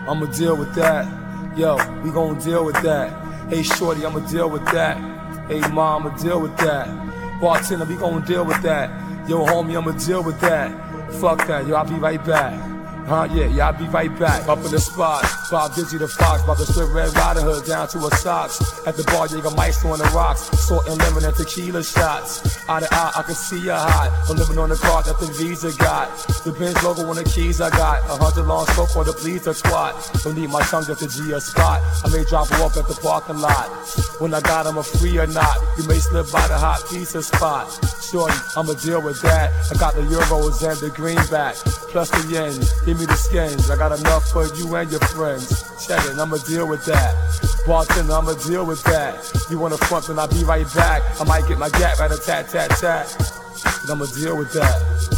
I'ma deal with that. Yo, we gon' deal with that. Hey shorty, I'ma deal with that. Hey mom, I'ma deal with that. Bartender, we gon' deal with that. Yo homie, I'ma deal with that. Fuck that, yo, I'll be right back. Yeah, I'll be right back. Up in the spot, Bob Digi the Fox, about to slip Red Riding Hood down to her socks. At the bar, Jaeger Meister on the rocks, salt and lemon and tequila shots. Eye to eye, I can see her hot. I'm living on the card that the Visa got. The Benz logo on the keys I got. 100 long stroke for the please the twat. Don't need my tongue just to G a spot. I may drop her off at the parking lot. When I got him a free or not, you may slip by the hot pizza spot. Shorty, I'ma deal with that. I got the euros and the greenback, plus the yen. Give me the skins, I got enough for you and your friends. Check it, I'ma deal with that. Bartender, I'ma deal with that. You wanna front, then I'll be right back. I might get my gap at a tat, tat, tat. But I'ma deal with that.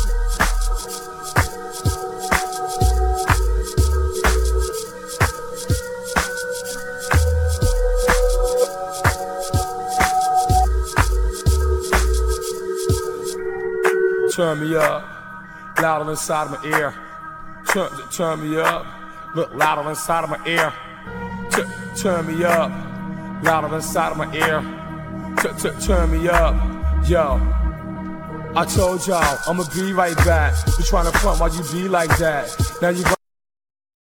Turn me up, louder inside of my ear. Turn me up, look louder inside of my ear. Turn me up, louder inside of my ear. Turn me up, yo. I told y'all, I'ma be right back. You tryna front while you be like that. Now you